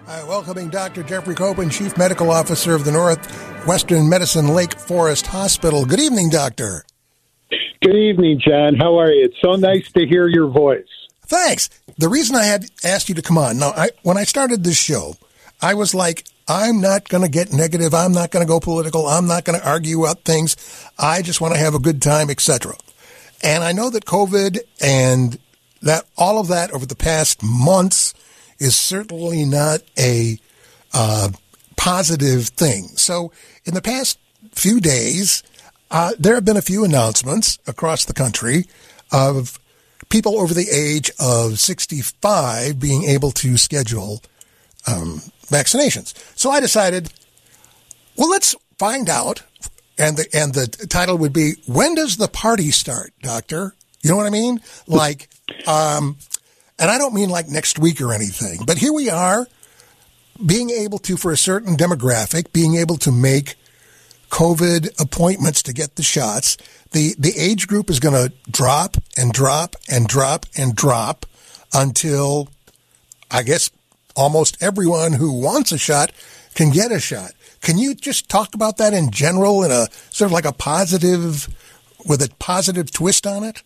Welcoming Dr. Jeffrey Copen, Chief Medical Officer of the Northwestern Medicine Lake Forest Hospital. Good evening, Doctor. Good evening, John. How are you? It's so nice to hear your voice. Thanks. The reason I had asked you to come on, when I started this show, I was like, I'm not going to get negative. I'm not going to go political. I'm not going to argue about things. I just want to have a good time, etc. And I know that COVID and that all of that over the past months is certainly not a positive thing. So in the past few days, there have been a few announcements across the country of people over the age of 65 being able to schedule vaccinations. So I decided, well, let's find out. And the title would be, when does the party start, Doctor? You know what I mean? Like, and I don't mean like next week or anything, but here we are being able to, for a certain demographic, being able to make COVID appointments to get the shots. The age group is going to drop and drop and drop and drop until, I guess, almost everyone who wants a shot can get a shot. Can you just talk about that in general in a sort of like a positive, with a positive twist on it?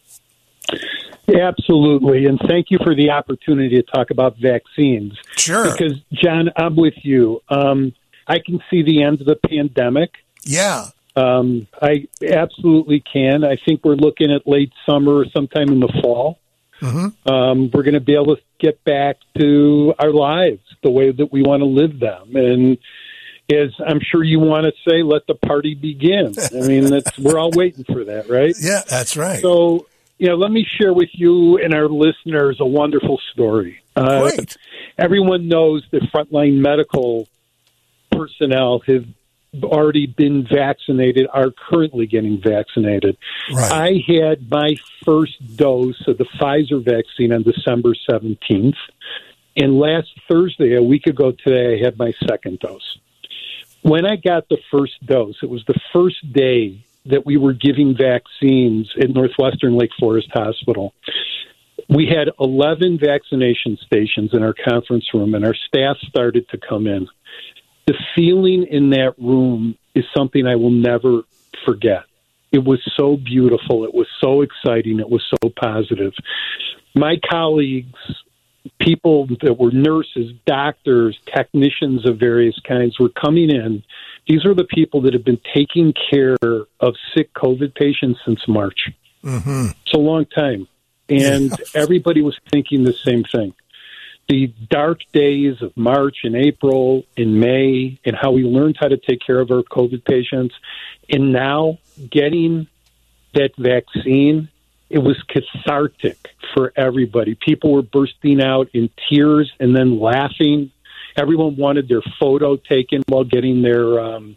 Absolutely, and thank you for the opportunity to talk about vaccines. Sure. Because, John, I'm with you. I can see the end of the pandemic. Yeah. I absolutely can. I think we're looking at late summer or sometime in the fall. Mm-hmm. We're going to be able to get back to our lives the way that we want to live them. And as I'm sure you want to say, let the party begin. I mean, we're all waiting for that, right? Yeah, that's right. So, let me share with you and our listeners a wonderful story. Great. Everyone knows that frontline medical personnel have already been vaccinated, are currently getting vaccinated. Right. I had my first dose of the Pfizer vaccine on December 17th. And last Thursday, a week ago today, I had my second dose. When I got the first dose, it was the first day that we were giving vaccines at Northwestern Lake Forest Hospital. We had 11 vaccination stations in our conference room, and our staff started to come in. The feeling in that room is something I will never forget. It was so beautiful. It was so exciting. It was so positive. My colleagues, people that were nurses, doctors, technicians of various kinds were coming in. These are the people that have been taking care of sick COVID patients since March. Mm-hmm. It's a long time. And everybody was thinking the same thing. The dark days of March and April and May and how we learned how to take care of our COVID patients. And now getting that vaccine, it was cathartic for everybody. People were bursting out in tears and then laughing. Everyone wanted their photo taken while getting their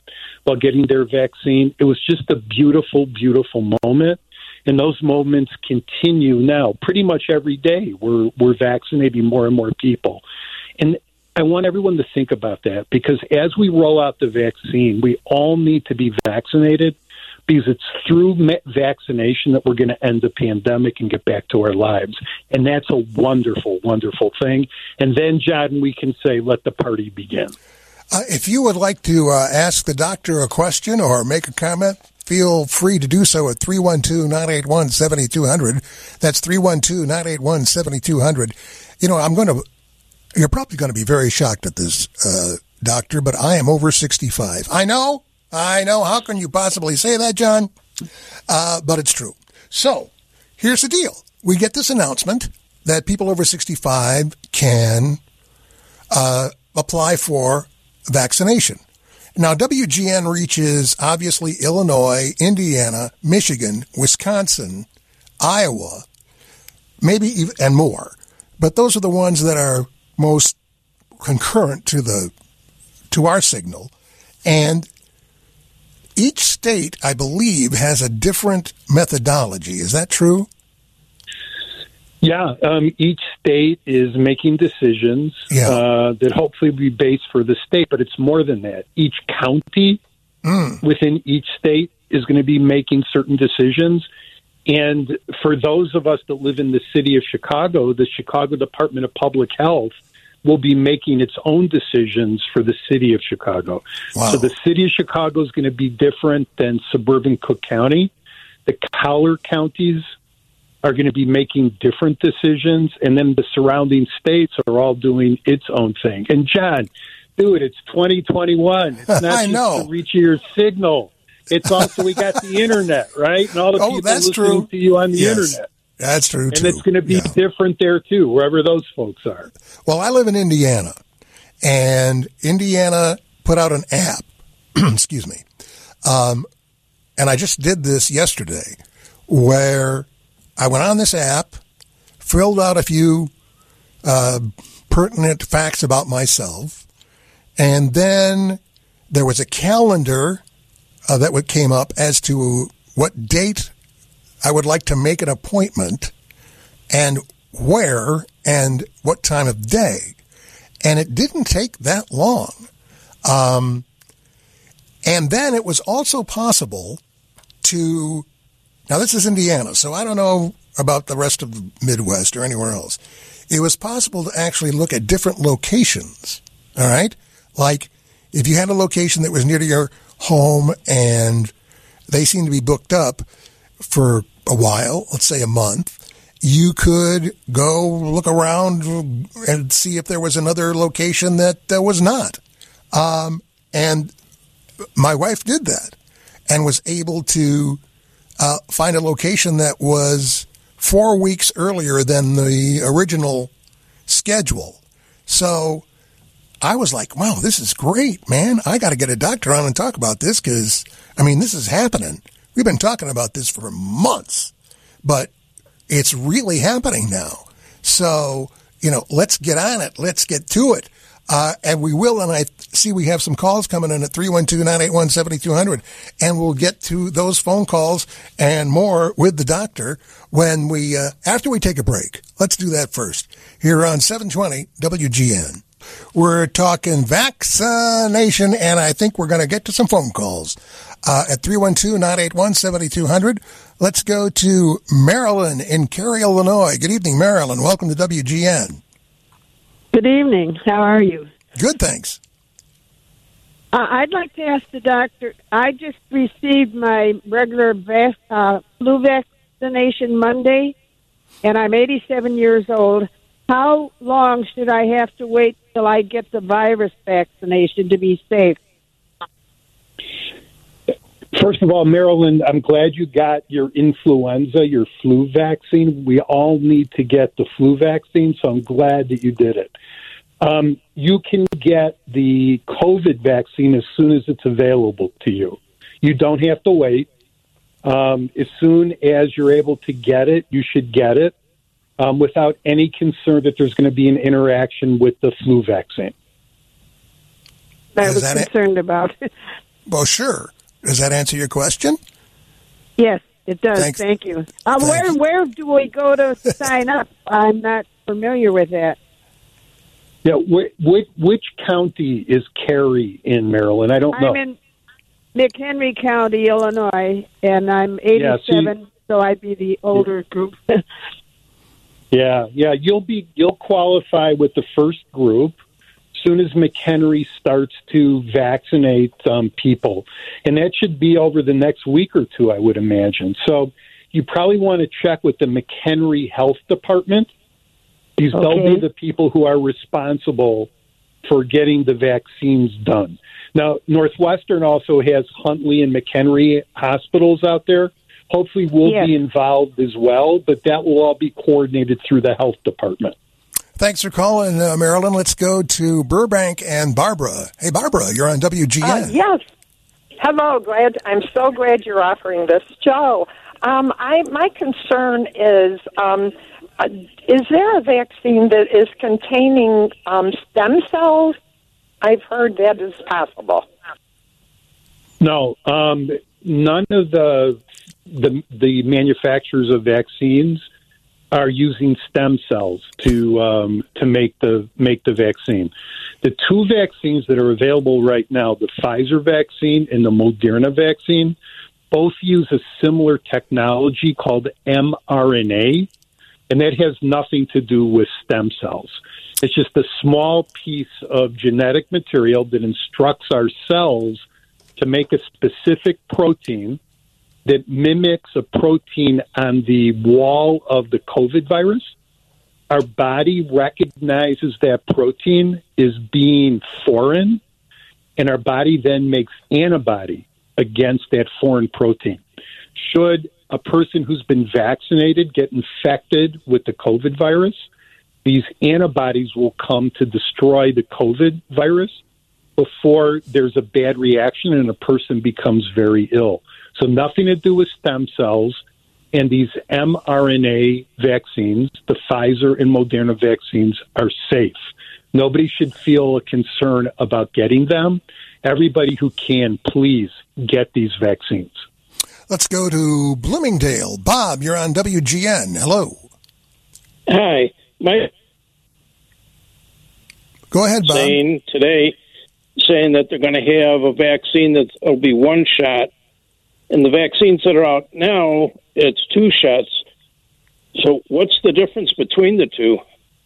vaccine. It was just a beautiful, beautiful moment. And those moments continue now. Pretty much every day we're vaccinating more and more people. And I want everyone to think about that, because as we roll out the vaccine, we all need to be vaccinated, because it's through vaccination that we're going to end the pandemic and get back to our lives. And that's a wonderful, wonderful thing. And then, John, we can say, let the party begin. If you would like to ask the doctor a question or make a comment, feel free to do so at 312-981-7200. That's 312-981-7200. You're probably going to be very shocked at this, doctor, but I am over 65. I know. How can you possibly say that, John? But it's true. So here's the deal. We get this announcement that people over 65 can apply for vaccination. Now, WGN reaches, obviously, Illinois, Indiana, Michigan, Wisconsin, Iowa, maybe even, and more. But those are the ones that are most concurrent to our signal. And each state, I believe, has a different methodology. Is that true? Yeah, each state is making decisions that hopefully will be based for the state, but it's more than that. Each county within each state is going to be making certain decisions. And for those of us that live in the city of Chicago, the Chicago Department of Public Health will be making its own decisions for the city of Chicago. Wow. So the city of Chicago is going to be different than suburban Cook County. The collar counties are going to be making different decisions, and then the surrounding states are all doing its own thing. And John, dude, it's 2021. It's not I just know. to reach your signal. It's also, we got the internet, right? And all the people that's listening true. to you on the Yes. internet. That's true, And too. it's going to be different there, too, wherever those folks are. Well, I live in Indiana, and Indiana put out an app. Excuse me. And I just did this yesterday, where I went on this app, filled out a few pertinent facts about myself, and then there was a calendar that came up as to what date I would like to make an appointment and where and what time of day. And it didn't take that long. And then it was also possible to, now this is Indiana, so I don't know about the rest of the Midwest or anywhere else. It was possible to actually look at different locations, all right? Like if you had a location that was near to your home and they seemed to be booked up for a while, let's say a month, you could go look around and see if there was another location that was not. And my wife did that and was able to find a location that was 4 weeks earlier than the original schedule. So I was like, wow, this is great, man. I got to get a doctor on and talk about this because, I mean, this is happening. We've been talking about this for months, but it's really happening now. So, let's get on it. Let's get to it. And we will, and I see we have some calls coming in at 312-981-7200, and we'll get to those phone calls and more with the doctor when after we take a break. Let's do that first. Here on 720 WGN. We're talking vaccination, and I think we're going to get to some phone calls at 312-981-7200. Let's go to Marilyn in Cary, Illinois. Good evening, Marilyn. Welcome to WGN. Good evening. How are you? Good, thanks. I'd like to ask the doctor, I just received my regular flu vaccination Monday, and I'm 87 years old. How long should I have to wait till I get the virus vaccination to be safe? First of all, Marilyn, I'm glad you got your influenza, your flu vaccine. We all need to get the flu vaccine, so I'm glad that you did it. You can get the COVID vaccine as soon as it's available to you. You don't have to wait. As soon as you're able to get it, you should get it without any concern that there's going to be an interaction with the flu vaccine. I was concerned about it. Well, sure. Does that answer your question? Yes, it does. Thanks. Thank you. Where do we go to sign up? I'm not familiar with that. Yeah, which county is Cary in, Maryland? I don't know. I'm in McHenry County, Illinois, and I'm 87, so I'd be the older group. Yeah, you'll qualify with the first group as soon as McHenry starts to vaccinate people, and that should be over the next week or two, I would imagine. So you probably want to check with the McHenry Health Department, because they'll be the people who are responsible for getting the vaccines done. Now, Northwestern also has Huntley and McHenry hospitals out there. Hopefully we'll be involved as well, but that will all be coordinated through the health department. Thanks for calling, Marilyn. Let's go to Burbank and Barbara. Hey, Barbara, you're on WGN. Yes. Hello, I'm so glad you're offering this. Joe, my concern is there a vaccine that is containing stem cells? I've heard that is possible. No, none of the manufacturers of vaccines are using stem cells to make the vaccine. The two vaccines that are available right now, the Pfizer vaccine and the Moderna vaccine, both use a similar technology called mRNA. and that has nothing to do with stem cells. It's just a small piece of genetic material that instructs our cells to make a specific protein that mimics a protein on the wall of the COVID virus. Our body recognizes that protein as being foreign, and our body then makes antibody against that foreign protein. Should a person who's been vaccinated get infected with the COVID virus, these antibodies will come to destroy the COVID virus before there's a bad reaction and a person becomes very ill. So nothing to do with stem cells. And these mRNA vaccines, the Pfizer and Moderna vaccines, are safe. Nobody should feel a concern about getting them. Everybody who can, please get these vaccines. Let's go to Bloomingdale. Bob, you're on WGN. Hello. Hi. Go ahead, Bob. Saying that they're going to have a vaccine that'll be one shot. And the vaccines that are out now, it's two shots. So what's the difference between the two?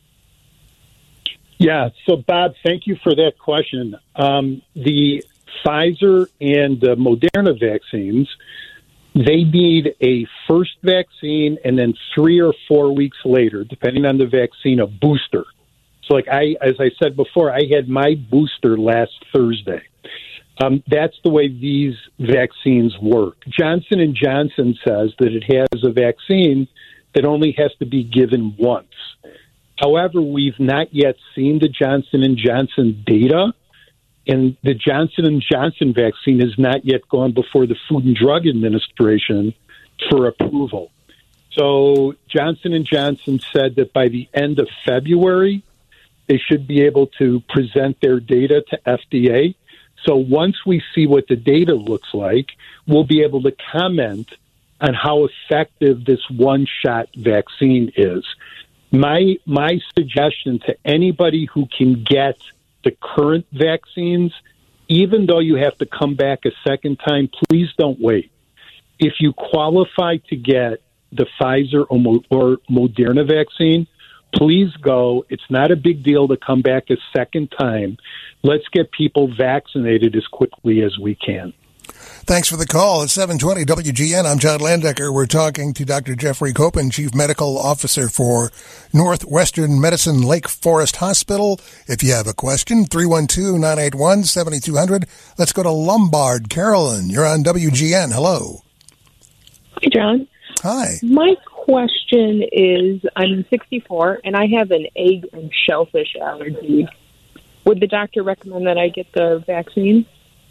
Yeah, so Bob, thank you for that question. The Pfizer and the Moderna vaccines, they need a first vaccine and then 3 or 4 weeks later, depending on the vaccine, a booster. So as I said before, I had my booster last Thursday. That's the way these vaccines work. Johnson & Johnson says that it has a vaccine that only has to be given once. However, we've not yet seen the Johnson & Johnson data, and the Johnson & Johnson vaccine has not yet gone before the Food and Drug Administration for approval. So Johnson & Johnson said that by the end of February, they should be able to present their data to FDA. So once we see what the data looks like, we'll be able to comment on how effective this one-shot vaccine is. My suggestion to anybody who can get the current vaccines, even though you have to come back a second time, please don't wait. If you qualify to get the Pfizer or Moderna vaccine, please go. It's not a big deal to come back a second time. Let's get people vaccinated as quickly as we can. Thanks for the call. It's 720 WGN. I'm John Landecker. We're talking to Dr. Jeffrey Copen, Chief Medical Officer for Northwestern Medicine Lake Forest Hospital. If you have a question, 312-981-7200. Let's go to Lombard. Carolyn, you're on WGN. Hello. Hey, John. Hi. My question is, I'm 64, and I have an egg and shellfish allergy. Would the doctor recommend that I get the vaccine?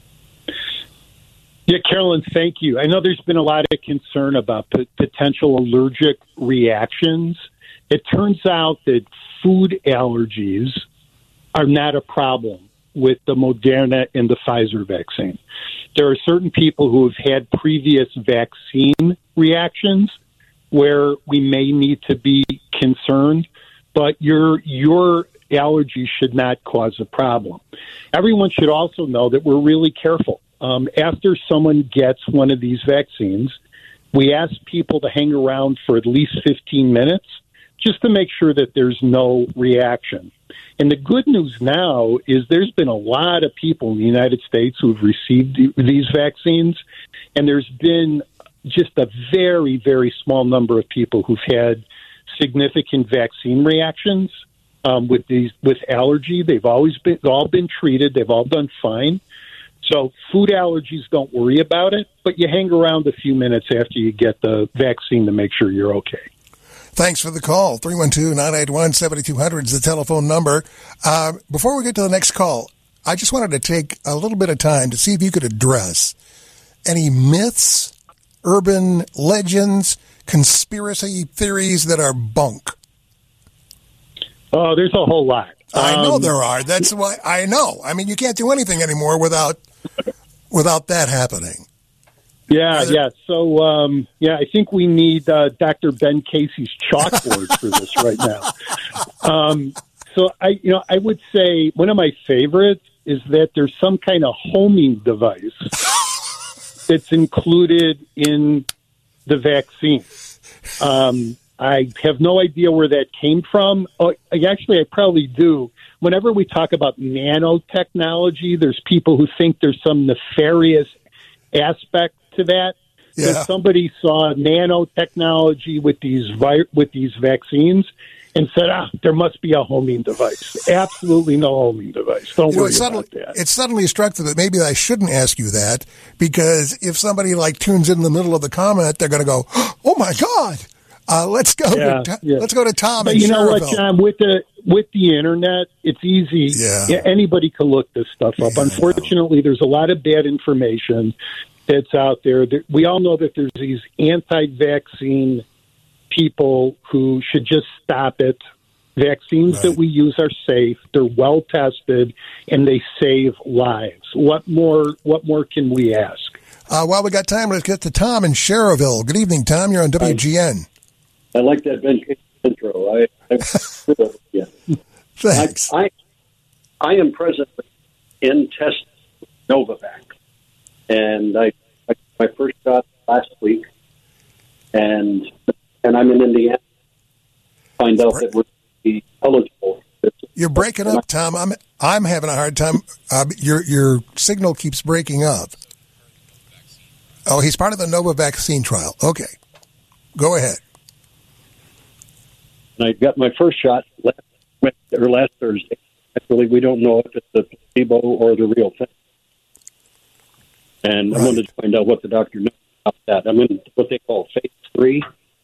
Yeah, Carolyn, thank you. I know there's been a lot of concern about potential allergic reactions. It turns out that food allergies are not a problem with the Moderna and the Pfizer vaccine. There are certain people who have had previous vaccine reactions where we may need to be concerned, but your allergy should not cause a problem. Everyone should also know that we're really careful. After someone gets one of these vaccines, we ask people to hang around for at least 15 minutes just to make sure that there's no reaction. And the good news now is there's been a lot of people in the United States who have received these vaccines, and there's been just a very, very small number of people who've had significant vaccine reactions with allergy. They've all been treated. They've all done fine. So food allergies, don't worry about it, but you hang around a few minutes after you get the vaccine to make sure you're okay. Thanks for the call. 312-981-7200 is the telephone number. Before we get to the next call, I just wanted to take a little bit of time to see if you could address any myths, urban legends, conspiracy theories that are bunk. Oh, there's a whole lot. I know there are. That's why I know. I mean, you can't do anything anymore without that happening. Yeah. So, I think we need Dr. Ben Casey's chalkboard for this right now. So I would say one of my favorites is that there's some kind of homing device that's included in the vaccine. I have no idea where that came from. Oh, I probably do. I probably do. Whenever we talk about nanotechnology, there's people who think there's some nefarious aspect to that. Yeah. That somebody saw nanotechnology with these vaccines and said, there must be a homing device. Absolutely no homing device. Don't worry about that. It suddenly struck me that maybe I shouldn't ask you that, because if somebody tunes in the middle of the comment, they're going to go, "Oh my God, let's go to Tom." But in you know what, Cherville. John? With the internet, it's easy. Yeah. Anybody can look this stuff up. Yeah, Unfortunately, there's a lot of bad information that's out there. We all know that there's these anti-vaccine people who should just stop it. Vaccines that we use are safe. They're well tested, and they save lives. What more can we ask? While we got time, let's get to Tom in Cherville. Good evening, Tom. You're on WGN. I like that intro. Yeah. Thanks. I am presently in test Novavax, and I my first shot last week, and I'm in Indiana. Find out that we're eligible. You're breaking up, Tom. I'm having a hard time. Your signal keeps breaking up. Oh, he's part of the Nova vaccine trial. Okay, go ahead. And I got my first shot last Thursday. Actually, we don't know if it's the placebo or the real thing. And I wanted to find out what the doctor knows about that. I'm in what they call phase 3.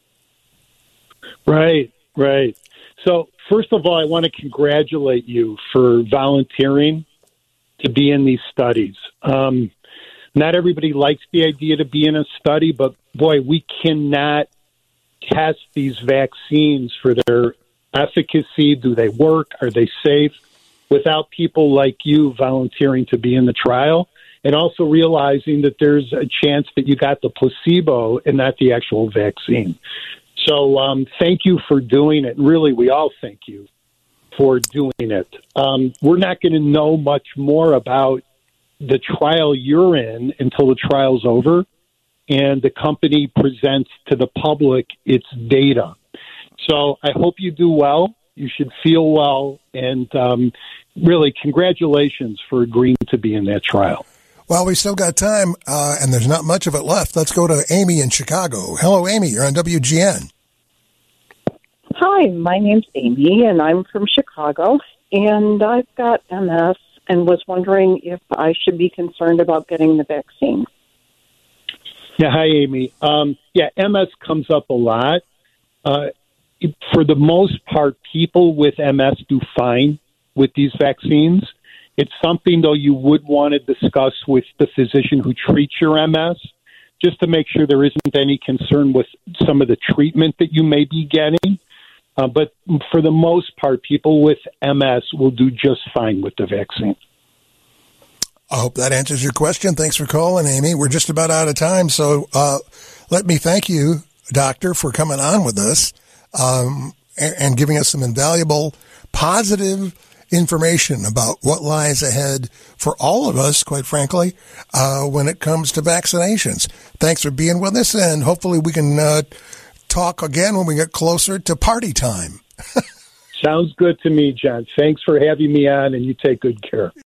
Right. So, first of all, I want to congratulate you for volunteering to be in these studies. Not everybody likes the idea to be in a study, but boy, we cannot test these vaccines for their efficacy. Do they work? Are they safe? Without people like you volunteering to be in the trial, and also realizing that there's a chance that you got the placebo and not the actual vaccine. So thank you for doing it. Really, we all thank you for doing it. We're not going to know much more about the trial you're in until the trial's over and the company presents to the public its data. So I hope you do well. You should feel well. And really, congratulations for agreeing to be in that trial. Well, we still got time, and there's not much of it left. Let's go to Amy in Chicago. Hello, Amy. You're on WGN. Hi, my name's Amy, and I'm from Chicago, and I've got MS and was wondering if I should be concerned about getting the vaccine. Yeah, hi, Amy. MS comes up a lot. For the most part, people with MS do fine with these vaccines. It's something, though, you would want to discuss with the physician who treats your MS, just to make sure there isn't any concern with some of the treatment that you may be getting. But for the most part, people with MS will do just fine with the vaccine. I hope that answers your question. Thanks for calling, Amy. We're just about out of time, so let me thank you, Doctor, for coming on with us and giving us some invaluable, positive information about what lies ahead for all of us, quite frankly, when it comes to vaccinations. Thanks for being with us, and hopefully we can talk again when we get closer to party time. Sounds good to me, John. Thanks for having me on, and you take good care.